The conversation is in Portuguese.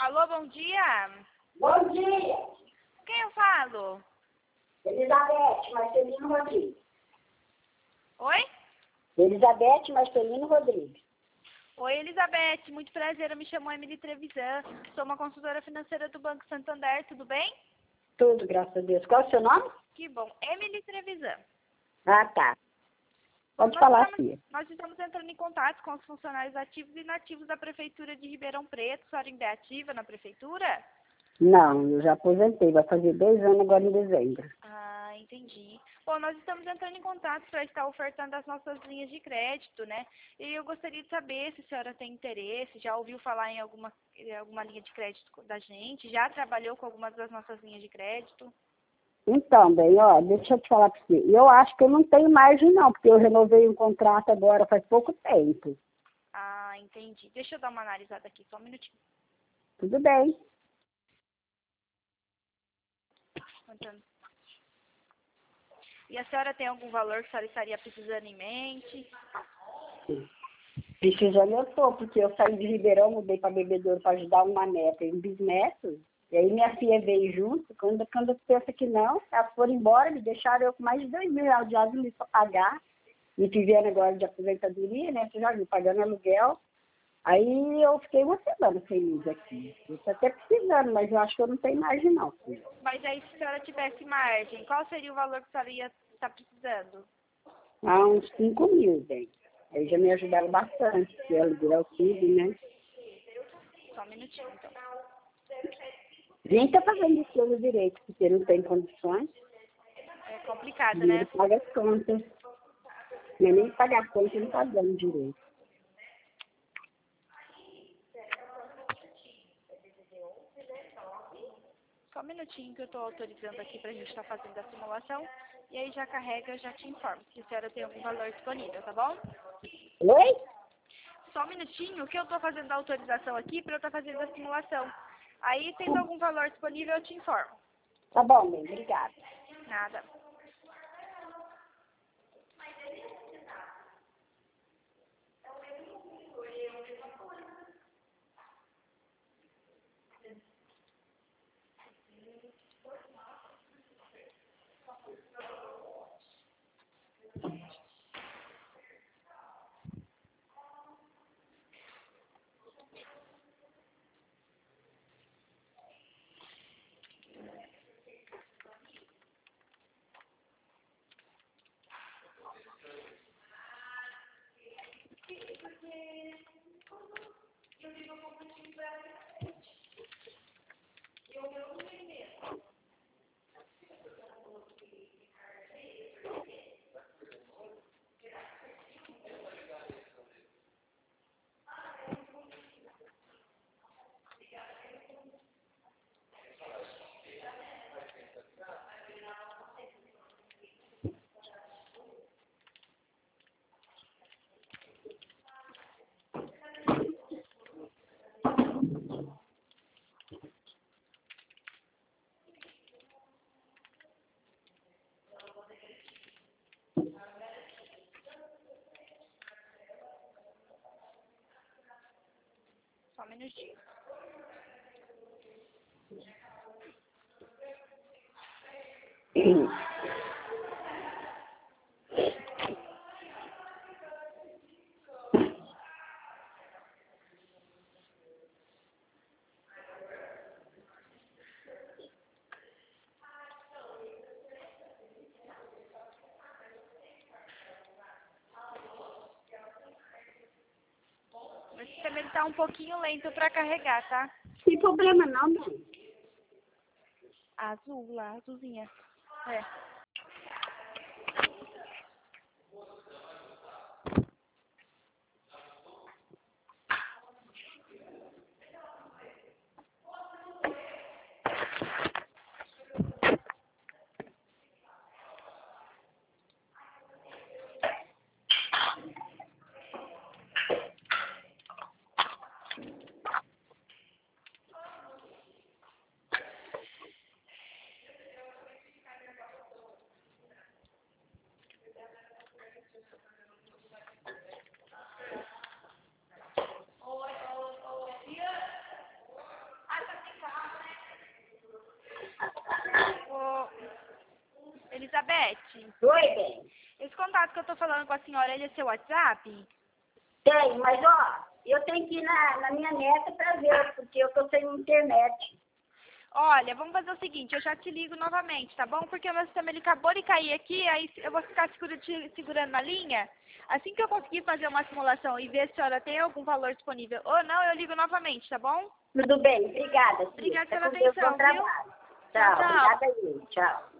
Alô, bom dia. Bom dia, Quem eu falo? Elizabeth Marcelino Rodrigues. Oi? Elizabeth Marcelino Rodrigues. Oi, Elizabeth. Muito prazer. Eu me chamo Emily Trevisan. Sou uma consultora financeira do Banco Santander. Tudo bem? Tudo, graças a Deus. Qual é o seu nome? Que bom. Emily Trevisan. Ah, tá. Pode falar, filha. Nós estamos entrando em contato com os funcionários ativos e inativos da Prefeitura de Ribeirão Preto. A senhora ainda é ativa na Prefeitura? Não, eu já aposentei. Vai fazer 2 anos agora em dezembro. Ah, entendi. Bom, nós estamos entrando em contato para estar ofertando as nossas linhas de crédito, né? E eu gostaria de saber se a senhora tem interesse, já ouviu falar em alguma linha de crédito da gente, já trabalhou com algumas das nossas linhas de crédito? Então, bem, ó, deixa eu te falar para você. Eu acho que eu não tenho margem, não, porque eu renovei um contrato agora faz pouco tempo. Ah, entendi. Deixa eu dar uma analisada aqui, só um minutinho. Tudo bem. Contando. E a senhora tem algum valor que a senhora estaria precisando em mente? Precisando eu tô, porque eu saí de Ribeirão, mudei para Bebedouro para ajudar uma neta e um bisneto. E aí minha filha veio junto. Quando eu penso que não, elas foram embora, me deixaram eu com mais de 2 mil reais de ajuda para pagar. E vivendo agora de aposentadoria, né? Você já viu, pagando aluguel. Aí eu fiquei uma semana sem luz aqui. Eu tô até precisando, mas eu acho que eu não tenho margem não, filha. Mas aí se a senhora tivesse margem, qual seria o valor que a senhora ia estar precisando? Há uns 5 mil, bem. Aí já me ajudaram bastante, porque aluguel tudo, né? Só um minutinho, então. Gente tá fazendo isso pelo direito, porque não tem condições. É complicado, Dinheiro né? paga as contas. Não é nem pagar a conta, não tá dando direito. Só um minutinho que eu estou autorizando aqui para a gente estar fazendo a simulação. E aí já carrega, eu já te informo se a senhora tem algum valor disponível, tá bom? Oi? Só um minutinho que eu estou fazendo a autorização aqui para eu estar fazendo a simulação. Aí, tendo algum valor disponível, eu te informo. Tá bom, bem, obrigada. Nada. Só um minutinho. O sistema está um pouquinho lento para carregar, tá? Sem problema não, mãe. Azul lá, azulzinha. É. Oi, bem. Esse contato que eu tô falando com a senhora, ele é seu WhatsApp? Tem, mas ó, eu tenho que ir na minha neta pra ver, porque eu tô sem internet. Olha, vamos fazer o seguinte, eu já te ligo novamente, tá bom? Porque o meu sistema ele acabou de cair aqui, aí eu vou ficar segurando na linha. Assim que eu conseguir fazer uma simulação e ver se a senhora tem algum valor disponível ou não, eu ligo novamente, tá bom? Tudo bem, obrigada, filha. Obrigada Tá pela com Deus, atenção, bom viu? trabalho. Tchau, Tchau, tchau. obrigada aí, tchau.